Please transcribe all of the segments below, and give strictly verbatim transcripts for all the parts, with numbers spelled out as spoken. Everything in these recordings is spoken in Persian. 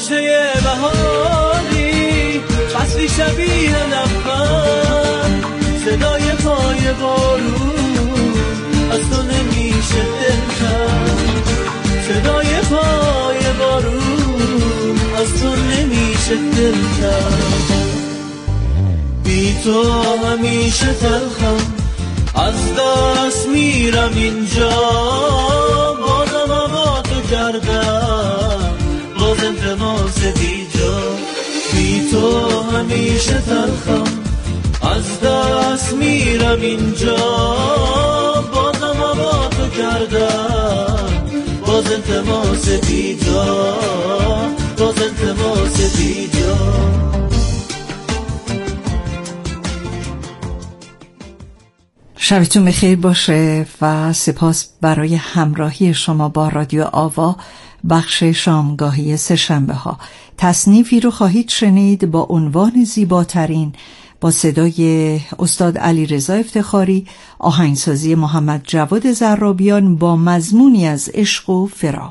مژده بهاری، فصلی شبیه لبخند، صدای پای بارون از تو نمیشه دل کرد، صدای پای بارون از تو نمیشه دل کرد. بی تو همیشه تلخم، از دست میرم اینجا، بازم هوا تو کردم، باز التماس بیجا. بی تو همیشه تلخم، از دست میرم اینجا، بازم هوا تو کردم، باز التماس بیجا، باز التماس بیجا. شبتون بخیر باشه و سپاس برای همراهی شما با رادیو آوا بخش شامگاهی سه‌شنبه ها. تصنیفی رو خواهید شنید با عنوان زیباترین، با صدای استاد علیرضا افتخاری، آهنگسازی محمد جواد زرابیان، با مضمونی از عشق و فراق.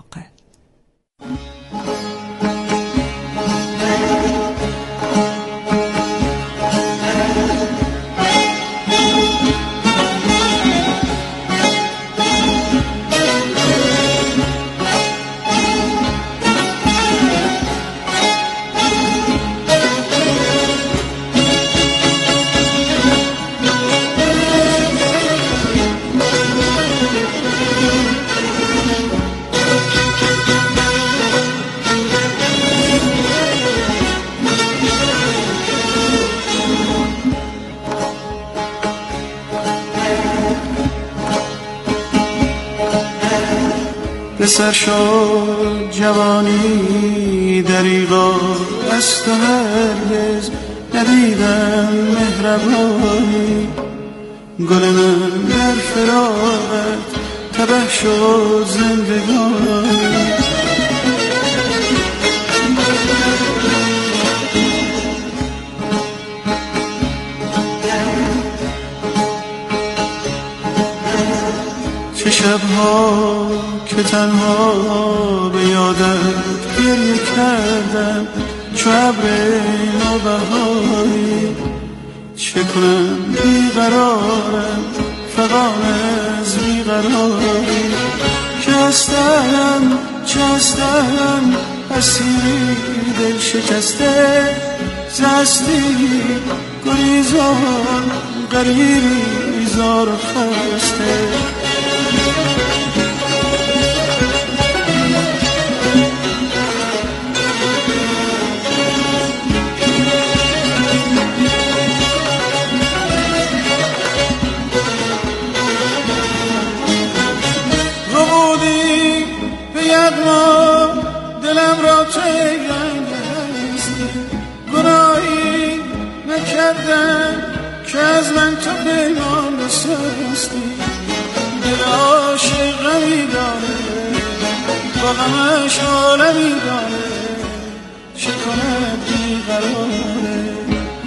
پسر شد جوانی دریغا، از تو هرگز ندیدم مهربانی. گل من در فراقت تبه شد زندگانی. چه شبها که تنها به یادت گریه کردم، چو ابر نوبهاری. چه کنم بیقرارم فغان از بیقراری، که هستم چه هستم اسیری دل شکسته، زستی گریزان غریبی زار و خسته. دلم را تیرستی، گناهی نکردم که از من تو پیمان بسستی. دل عاشق غمی داره، با غمش عالمی داره، چه کند بیقراره.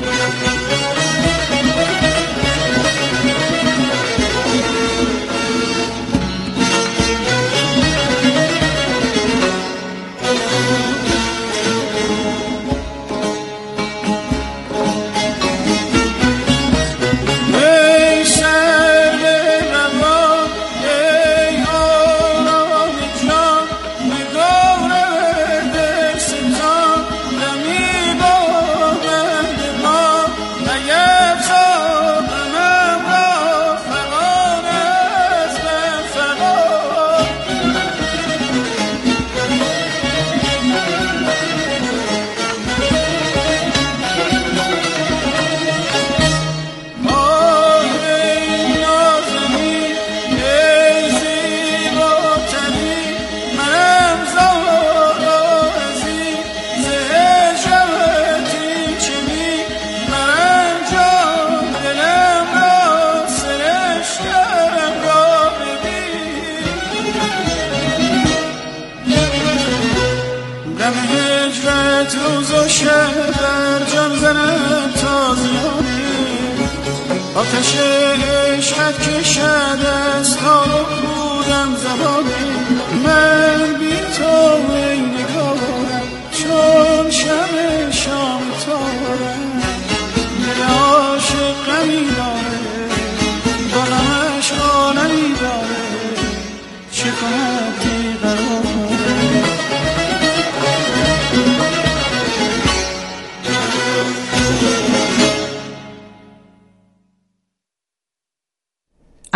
آتش عشقت کشد از تا بودم زبانه، من بی تو ای نگارم چون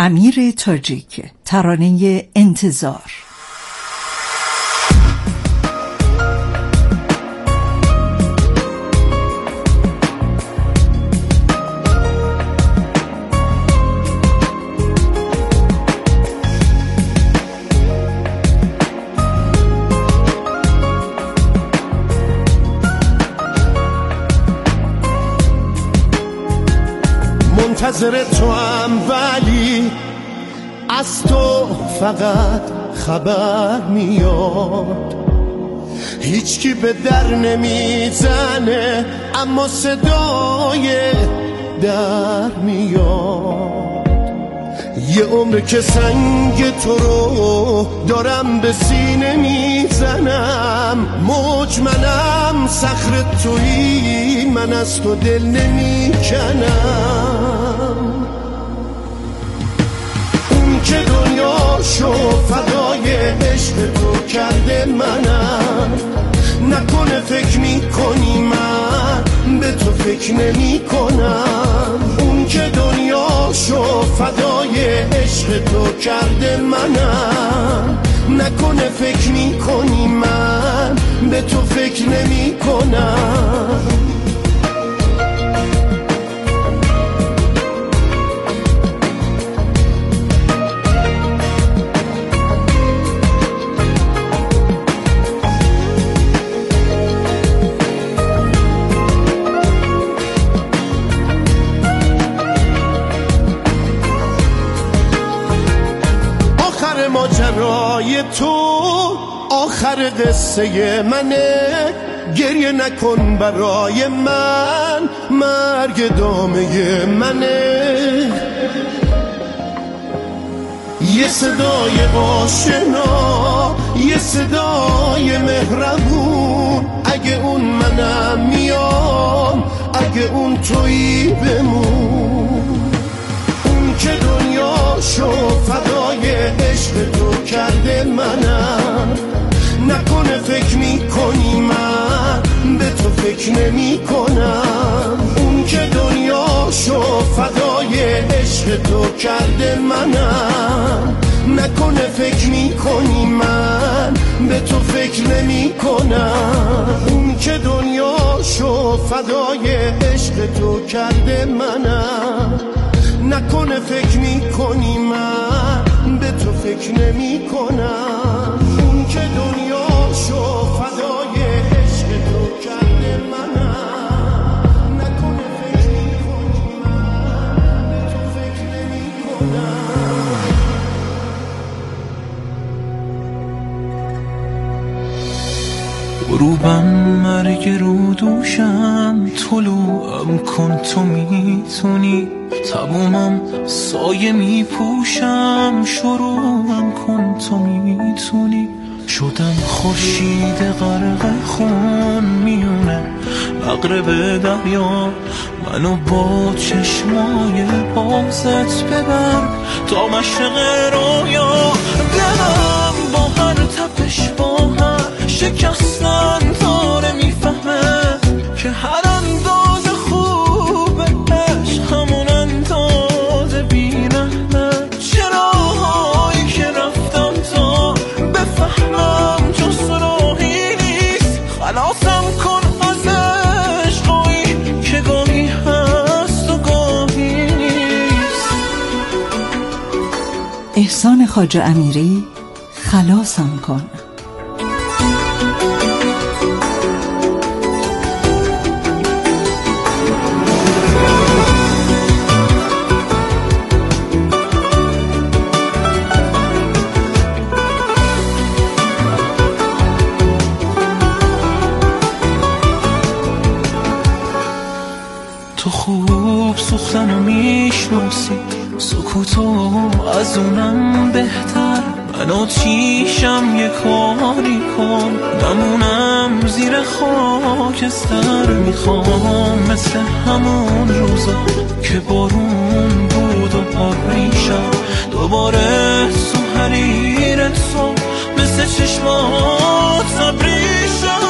امیر تاجیک، ترانه انتظار. منتظر تو هم ولی از تو فقط خبر میاد، هیچکی به در نمیزنه اما صدای در میاد. یه عمر که سنگ تو رو دارم به سینه میزنم، مجملم صخر تویی، من از تو دل نمیکنم. اون که دنیاشو فدای عشق تو کرده منم، نکنه فکر میکنی من به تو فکر نمی کنم. اون که دنیاشو فدای عشق تو کرده منم، نکنه فکر میکنی من به تو فکر نمی کنم. ماجرای تو آخر قصه منه، گریه نکن برای من، مرگ دامه منه. یه صدای آشنا، یه صدای مهربون، اگه اون منم میام، اگه اون تویی بمون. اون که دنیاشو فدای عشق تو کرده منم، نکنه فکر میکنی من به تو فکر نمی کنم. اون که دنیاشو فدای عشق تو کرده منم، نکنه فکر میکنی من به تو فکر نمی کنم. اون که دنیاشو فدای عشق تو کرده منم، نکنه فکر میکنی من به تو فکر نمی کنم. اون که دنیاشو فدای عشق تو کرده منم، نکنه فکر میکنی من به تو فکر نمی کنم. غروبم مرگ رو دوشم، طلوعم کن تو میتونی، تمومم سایه میپوشم، شروعم کن تو میتونی. شدم خورشید غرق خون میونه مغرب دریا، منو با چشمای بازت ببر تا مشرق رویا. دلم با هر تپش با هر شکستن داره میفهمه که هر انداز خوب عشق همون انداز بی‌رحمه. چراهایی که رفتم تا بفهمم جز راهی نیست، خلاصم کن از عشقایی که گاهی هست و گاهی نیست. احسان خواجه امیری، خلاصم کن. تو خوب سوختنو میشناسی، سکوتو از اونم بهتر. من آتیشم یه کاری کن، نمونم زیر خاکستر. میخوام مثل همون روزا که بارون بود و آبریشم، دوباره تو حریر تو مثل چشمات ابریشم.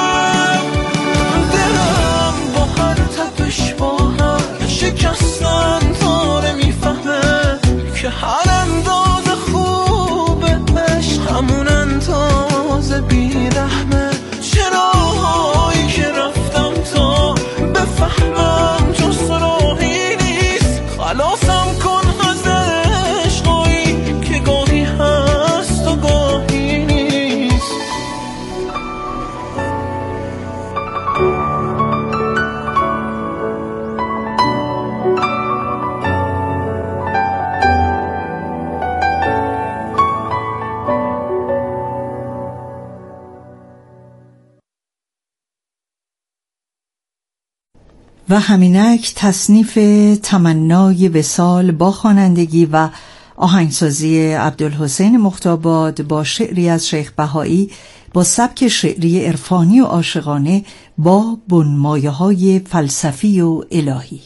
دلم با هر تپش با هر شکستن داره میفهمه که و همینک تصنیف تمنای وصال با خوانندگی و آهنگسازی عبدالحسین مختاباد با شعری از شیخ بهایی با سبک شعری عرفانی و عاشقانه با بنمایه‌های فلسفی و الهی.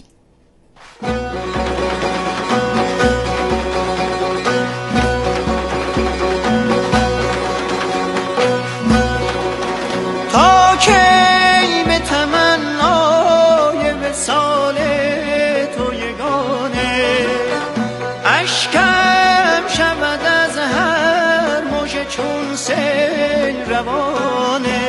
تا کی به تمنای وصال تو یگانه اشکم شود از هر موج چون سیل روانه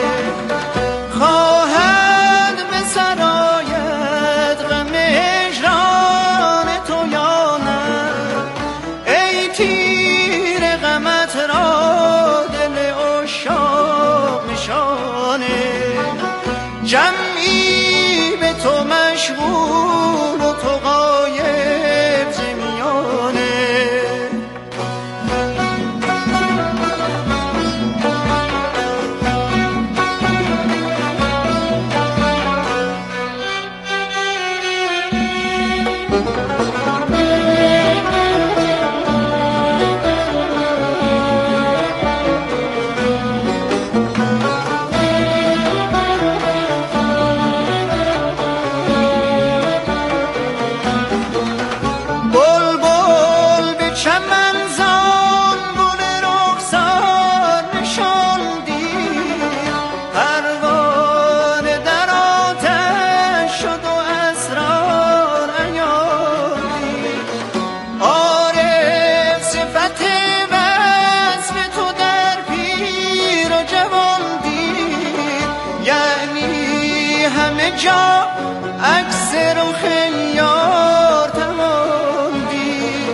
خواهد به سرایت غم هجران تو یا نه ای تیر غمت را دل عشاق نشانه جمعی به تو مشغول و تو غایب ز میانه جا عکس رخ یار توان دید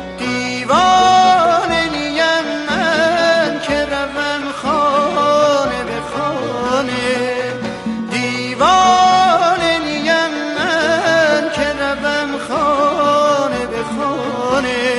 دیوانه نیم من که روم خانه به خانه دیوانه نیم من که روم خانه به خانه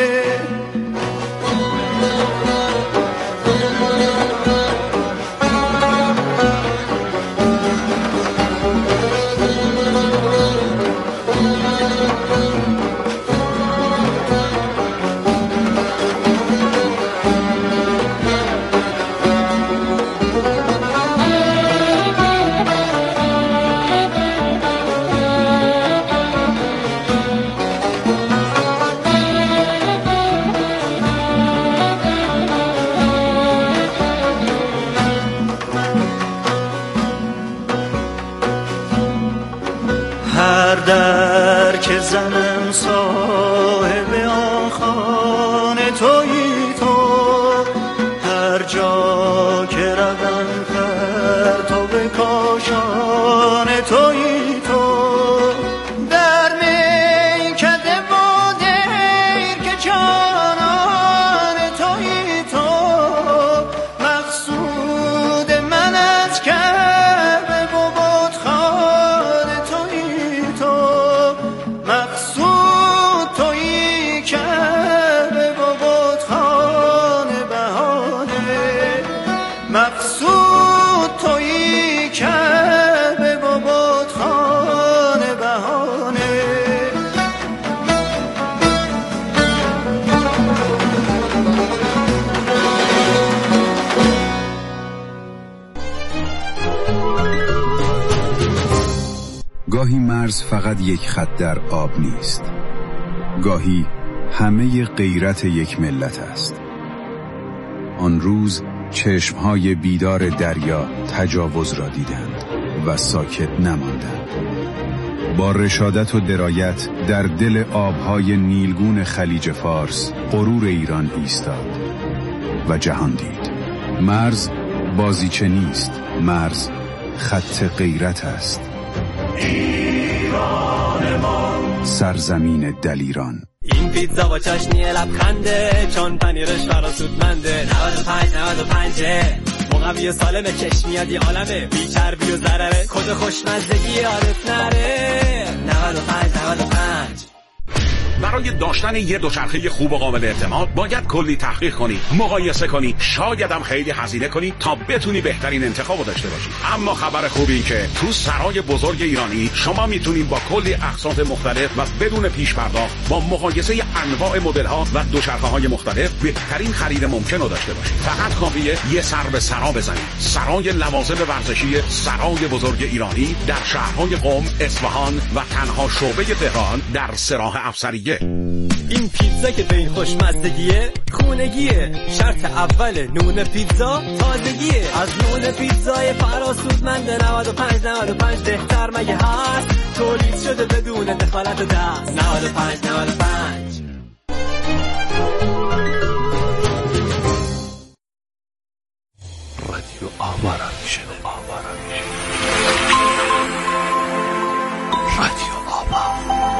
هر در که زنم صاحب آن خانه تویی تو هر جا که روم پرتو به کاشان تویی تو در میکده و دیر که جانان تویی تو مقصود من از کعبه و بتخانه تویی مقصود تویی کعبه و بتخانه بهانه مقصود تویی کعبه و بتخانه بهانه گاهی مرز فقط یک خط در آب نیست. گاهی همه غیرت یک ملت است. آن روز چشمهای بیدار دریا تجاوز را دیدند و ساکت نماندند. با رشادت و درایت در دل آبهای نیلگون خلیج فارس غرور ایران ایستاد و جهان دید. مرز بازیچه نیست، مرز خط غیرت است. ایران ما سرزمین دلیران. این پیتزا با چاشنی لبخنده چون پنیرش فراسودمنده نود و پنج نود و پنج مقوی سالمه چشم میاد یه عالمه بی چربی و ضرره کد خوشمزدگی یادت نره نود و پنج نود و پنج برای داشتن یه دوچرخه خوب و قابل اعتماد باید کلی تحقیق کنی، مقایسه کنی، شاید هم خیلی هزینه کنی تا بتونی بهترین انتخابو داشته باشی. اما خبر خوبی این که تو سرای بزرگ ایرانی شما میتونید با کلی اقساط مختلف و بدون پیش پرداخت با مقایسه انواع مدل‌ها و دوچرخه‌های مختلف بهترین خرید ممکن رو داشته باشید. فقط کافیه یه سر به سرا بزنید. سرای لوازم ورزشی سرای بزرگ ایرانی در شهرهای قم، اصفهان و تنها شعبه تهران در سراح افسریه. این پیتزا که به این خوشمزدگیه خونگیه، شرط اول نون پیتزا تازگیه. از نون پیتزای فراسودمند نود و پنج نود و پنج بهتر مگه هست؟ تولید شده بدون دخالت دست. نود و پنج نود و پنج. رادیو آوارا میشه آوارا میشه رادیو آوا.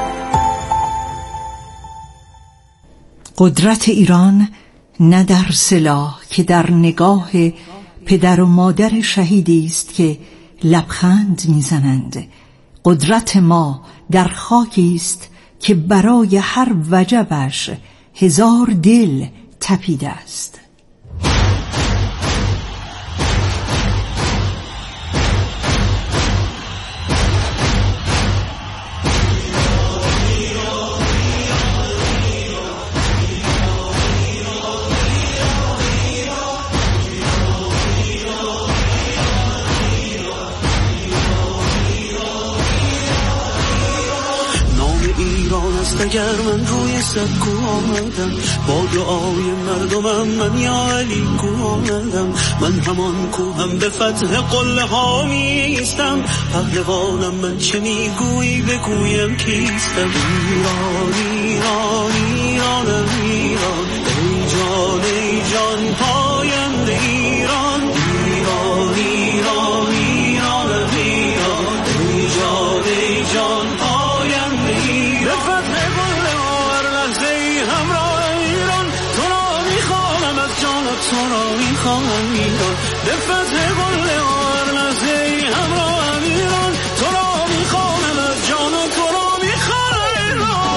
قدرت ایران نه در سلاح که در نگاه پدر و مادر شهیدی است که لبخند میزنند. قدرت ما در خاکی است که برای هر وجبش هزار دل تپیده است. اگر من روی سکو آمدم با دعای مردمم، من یا علی کو آمدم. من همان کوهم به فتح قله ها میستم. پهلوانم من چه میگویی بگویم کیستم. ایران ایران ایرانم ایران، ای جان ای جان پاینده ایران. ایران ایران ایرانم ایران، ای جان ای جان پاینده ایران. تو را میخواهم ایران، به فتح قله هر لحظه ای همراهم ایران. تو را میخواهم از جان و تو را میخواهم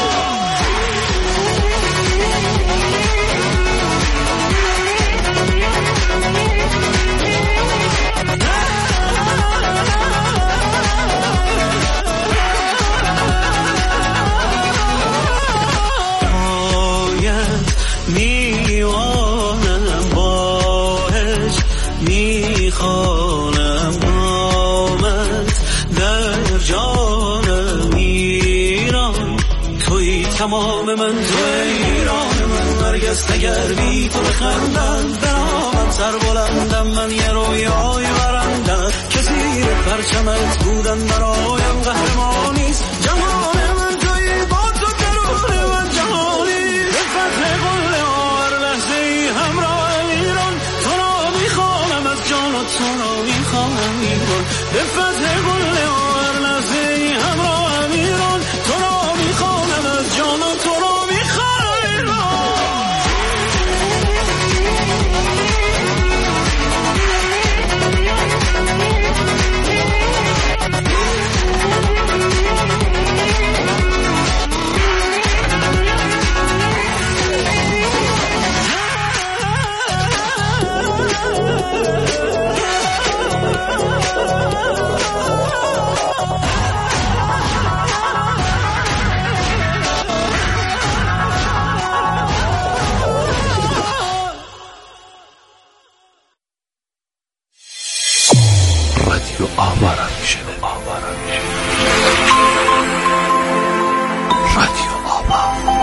باید میوانم میخوانم نامت در جانم ایران. توی تمام من، توی ایران من، هرگز نگردی تو بخندم. برامم سر بلندم من، یه رویای برندم که زیر پرچمت بودن برایم قهرمانیست. جهان من توی با تو درون من جهانی، به فتح قله هر لحظه ای همراه ایران. تو را میخوانم از جان و تو را میخوانم ایران، به فتح قله هر لحظه ای همراه ایران. تو را میخوانم از جان و تو را میخوانم ایران. رادیو آوارا میشه آوارا میشه رادیو آوا.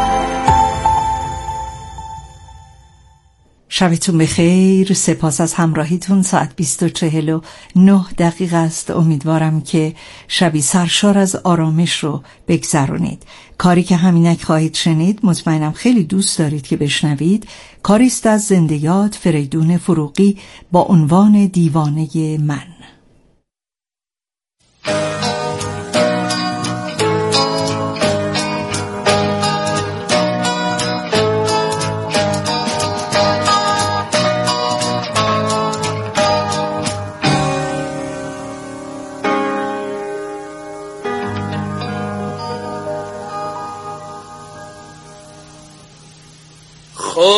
شبتون بخیر. سپاس از همراهیتون. ساعت بیست و چهل و نه دقیقه است. امیدوارم که شبی سرشار از آرامش رو بگذرونید. کاری که همینک خواهید شنید مطمئنم خیلی دوست دارید که بشنوید. کاری است از زنده یاد فریدون فروغی با عنوان دیوانه من.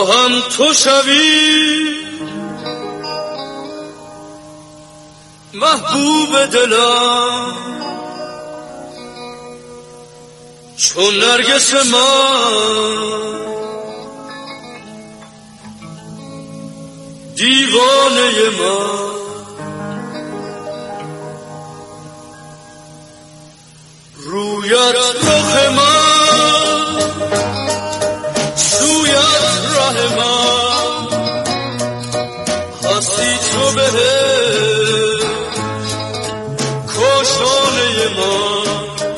خواهم تو شوی محبوب دلم چون نرگس من دیوانه من رویت رخ من سویت ره من هستی تو بهش کاشانه من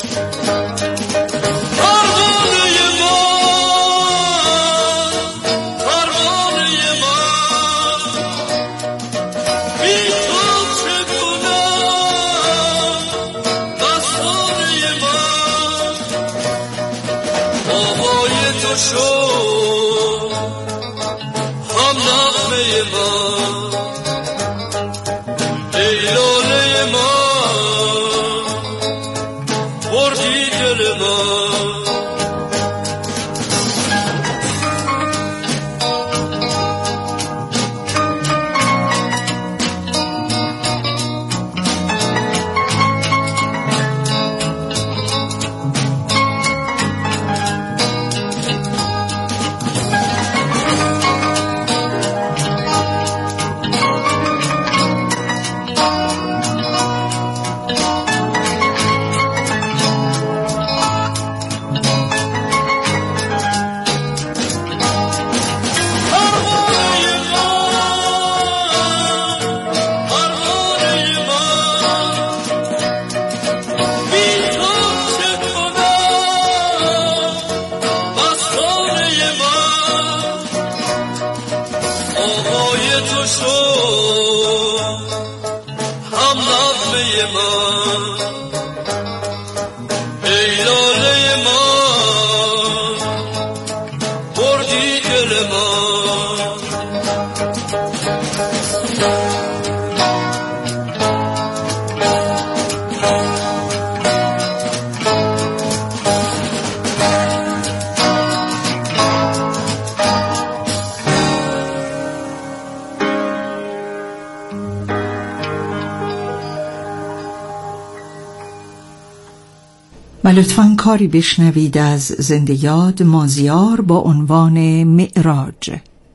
و لطفاً کاری بشنوید از زنده یاد مازیار با عنوان معراج.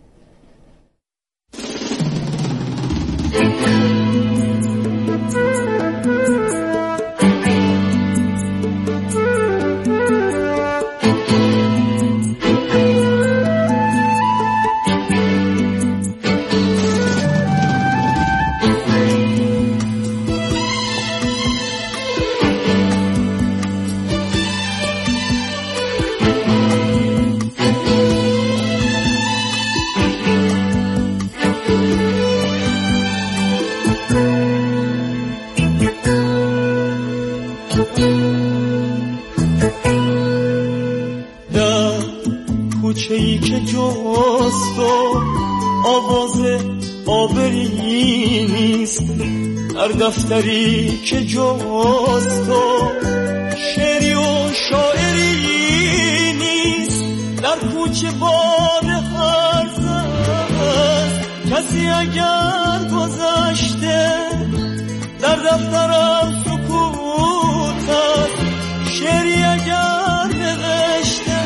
کوچه‌ای که جست و آواز آبری نیست، در دفتری که جست و شعری و شاعری نیست، در کوچه باد هرز است کسی اگر گذشته، در دفترم سکوت است شعری اگر نوشته،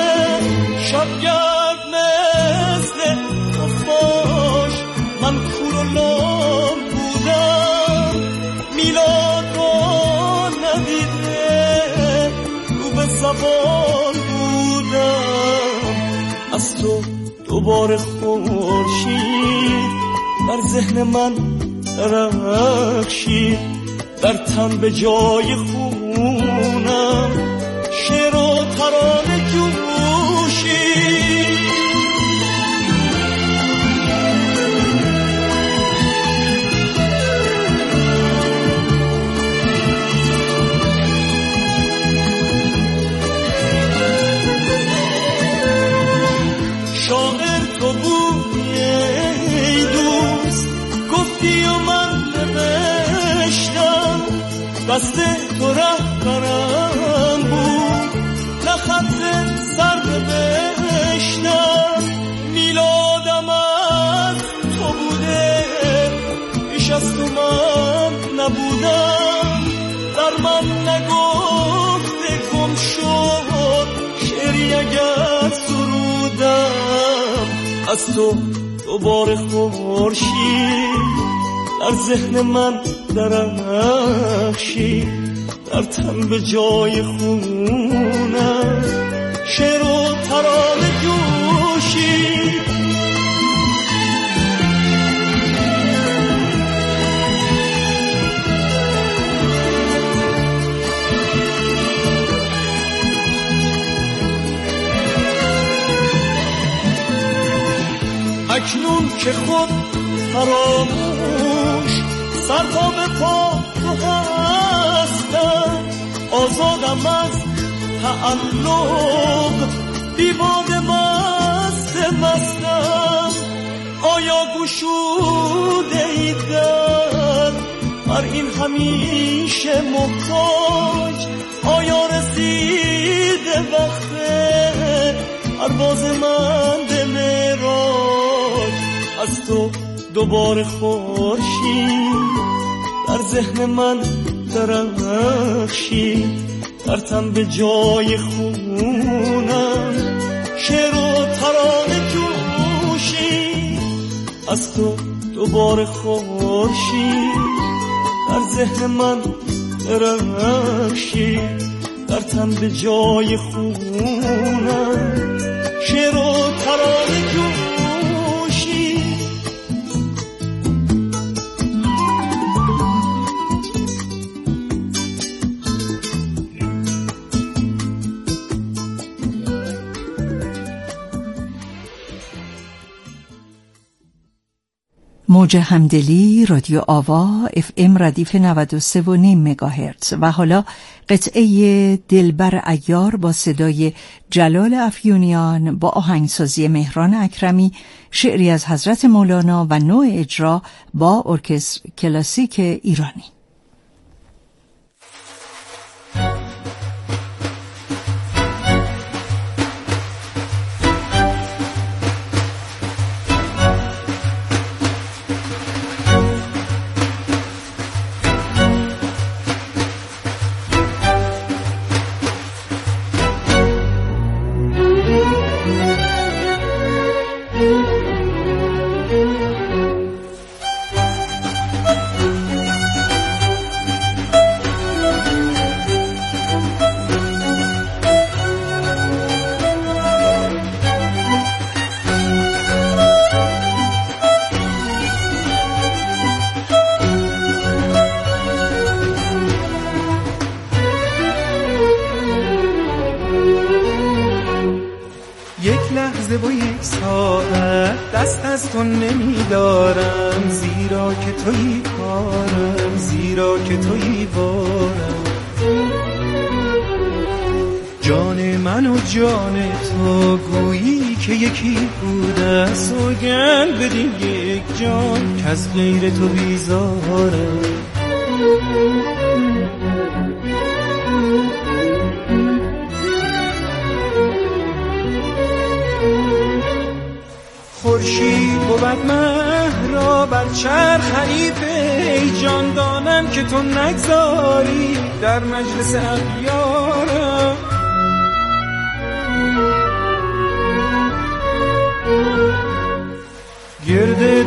شبگرد مثل خفاش من کور و لام بودم، میلاد رو ندیده رو به زبان بودم، از تو دوباره خورشید در ذهن من درخشید، در تن به جای خونم شعر و ترانه جوشید. شاعر تو بودی ای دوست، گفتی و من نوشتم، دست تو رهبرم بود، نه خط سر نوشتم، میلاد هست و من نبودم، در من نگفته گم شد شعری اگر سرودم. از تو دوباره خورشید در ذهن من درخشید، در تن به جای خونم شعر و ترانه جوشید. اکنون که خود فراموش سر تا به پا تو هستم، آزادم از تعلق بیباده مست مستم. آیا گشوده ای در بر این همیشه محتاج؟ آیا رسیده وقت پرواز من به معراج؟ از تو دوباره خورشید در ذهن من درخشید، در تن به جای خونم شعر و ترانه جوشید. از تو دوباره خورشید در ذهن من درخشید، در تن به جای خونم شعر و ترانه جوشید. موج همدلی رادیو آوا اف ام ردیف نود و سه و نیم مگاهرتز. و حالا قطعه دلبر عیار با صدای جلال افیونیان با آهنگسازی مهران اکرمی، شعری از حضرت مولانا و نوع اجرا با ارکستر کلاسیک ایرانی. و یک ساعت دست از تو نمیدارم، زیرا که تویی کارم، زیرا که تویی بارم. جان من و جان تو گویی که یکی بوده، سوگند بدین یک جان که از غیر تو بیزارم. خورشید بود مه را بر چرخ حریفه، ای جان دانم که تو نگذاری در مجلس اغیارم. گرد